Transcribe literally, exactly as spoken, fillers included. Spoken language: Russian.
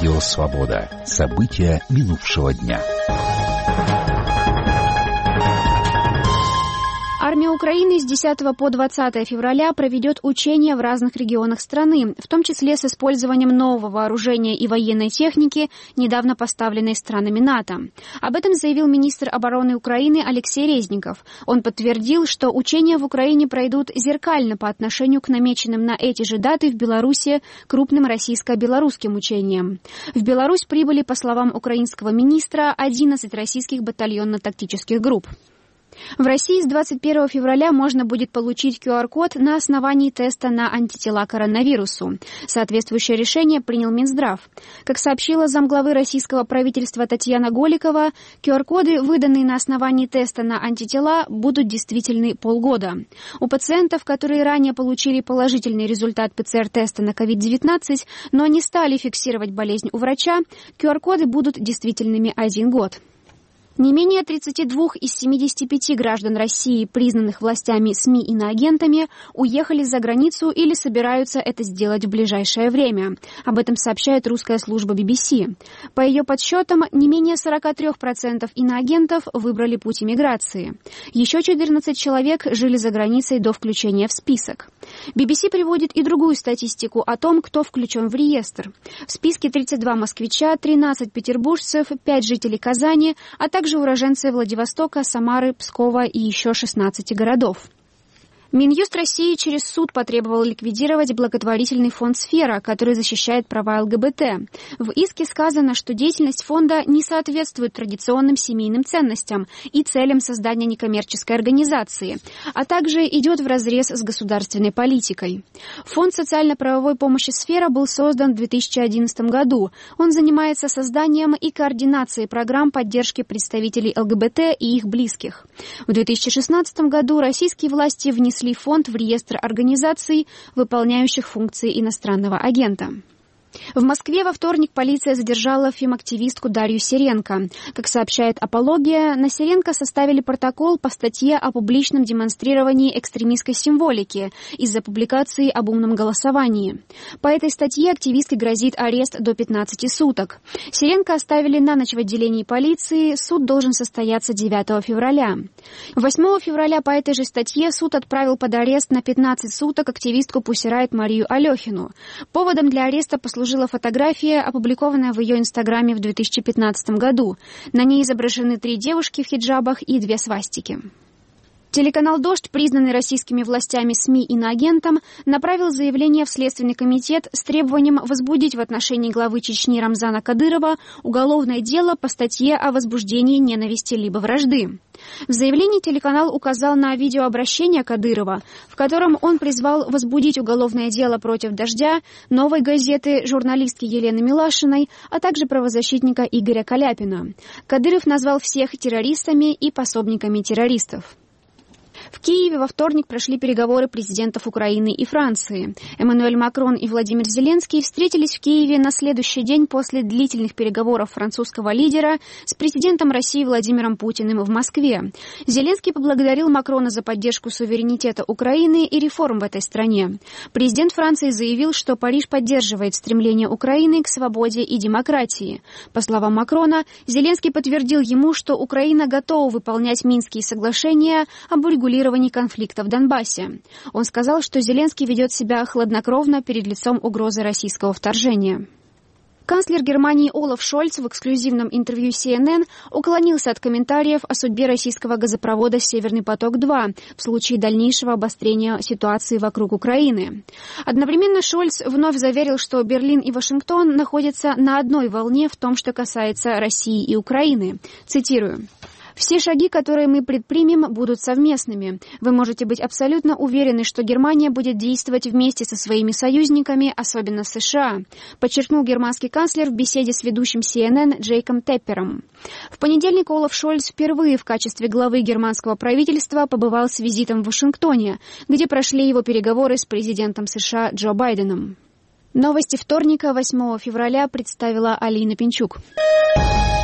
Радио «Свобода». События минувшего дня. Армия Украины с десятого по двадцатое февраля проведет учения в разных регионах страны, в том числе с использованием нового вооружения и военной техники, недавно поставленной странами НАТО. Об этом заявил министр обороны Украины Алексей Резников. Он подтвердил, что учения в Украине пройдут зеркально по отношению к намеченным на эти же даты в Беларуси крупным российско-белорусским учениям. В Беларусь прибыли, по словам украинского министра, одиннадцать российских батальонно-тактических групп. В России с двадцать первого февраля можно будет получить ку ар код на основании теста на антитела к коронавирусу. Соответствующее решение принял Минздрав. Как сообщила замглавы российского правительства Татьяна Голикова, ку ар коды, выданные на основании теста на антитела, будут действительны полгода. У пациентов, которые ранее получили положительный результат пэ цэ эр теста на ковид девятнадцать, но не стали фиксировать болезнь у врача, ку ар коды будут действительными один год. Не менее тридцати двух из семидесяти пяти граждан России, признанных властями СМИ иноагентами, уехали за границу или собираются это сделать в ближайшее время. Об этом сообщает русская служба би би си. По ее подсчетам, не менее сорок три процента иноагентов выбрали путь эмиграции. Еще четырнадцать человек жили за границей до включения в список. би би си приводит и другую статистику о том, кто включен в реестр. В списке тридцать два москвича, тринадцать петербуржцев, пять жителей Казани, а также также уроженцы Владивостока, Самары, Пскова и еще шестнадцати городов. Минюст России через суд потребовал ликвидировать благотворительный фонд «Сфера», который защищает права эл гэ бэ тэ. В иске сказано, что деятельность фонда не соответствует традиционным семейным ценностям и целям создания некоммерческой организации, а также идет вразрез с государственной политикой. Фонд социально-правовой помощи «Сфера» был создан в две тысячи одиннадцатом году. Он занимается созданием и координацией программ поддержки представителей эл гэ бэ тэ и их близких. В две тысячи шестнадцатом году российские власти внесли фонд в реестр организаций, выполняющих функции иностранного агента. В Москве во вторник полиция задержала фемактивистку Дарью Сиренко. Как сообщает «Апология», на Сиренко составили протокол по статье о публичном демонстрировании экстремистской символики из-за публикации об умном голосовании. По этой статье активистке грозит арест до пятнадцати суток. Сиренко оставили на ночь в отделении полиции. Суд должен состояться девятого февраля. восьмого февраля по этой же статье суд отправил под арест на пятнадцать суток активистку Pussy Riot Марию Алехину. Поводом для ареста послужил служила фотография, опубликованная в ее инстаграме в две тысячи пятнадцатом году. На ней изображены три девушки в хиджабах и две свастики. Телеканал «Дождь», признанный российскими властями СМИ иноагентом, направил заявление в Следственный комитет с требованием возбудить в отношении главы Чечни Рамзана Кадырова уголовное дело по статье о возбуждении ненависти либо вражды. В заявлении телеканал указал на видеообращение Кадырова, в котором он призвал возбудить уголовное дело против «Дождя», «Новой газеты», журналистки Елены Милашиной, а также правозащитника Игоря Каляпина. Кадыров назвал всех террористами и пособниками террористов. В Киеве во вторник прошли переговоры президентов Украины и Франции. Эммануэль Макрон и Владимир Зеленский встретились в Киеве на следующий день после длительных переговоров французского лидера с президентом России Владимиром Путиным в Москве. Зеленский поблагодарил Макрона за поддержку суверенитета Украины и реформ в этой стране. Президент Франции заявил, что Париж поддерживает стремление Украины к свободе и демократии. По словам Макрона, Зеленский подтвердил ему, что Украина готова выполнять Минские соглашения об урегулировании конфликта в Донбассе. Он сказал, что Зеленский ведет себя хладнокровно перед лицом угрозы российского вторжения. Канцлер Германии Олаф Шольц в эксклюзивном интервью си эн эн уклонился от комментариев о судьбе российского газопровода «Северный поток-два» в случае дальнейшего обострения ситуации вокруг Украины. Одновременно Шольц вновь заверил, что Берлин и Вашингтон находятся на одной волне в том, что касается России и Украины. Цитирую. «Все шаги, которые мы предпримем, будут совместными. Вы можете быть абсолютно уверены, что Германия будет действовать вместе со своими союзниками, особенно США», подчеркнул германский канцлер в беседе с ведущим си эн эн Джейком Теппером. В понедельник Олаф Шольц впервые в качестве главы германского правительства побывал с визитом в Вашингтоне, где прошли его переговоры с президентом США Джо Байденом. Новости вторника, восьмого февраля, представила Алина Пинчук.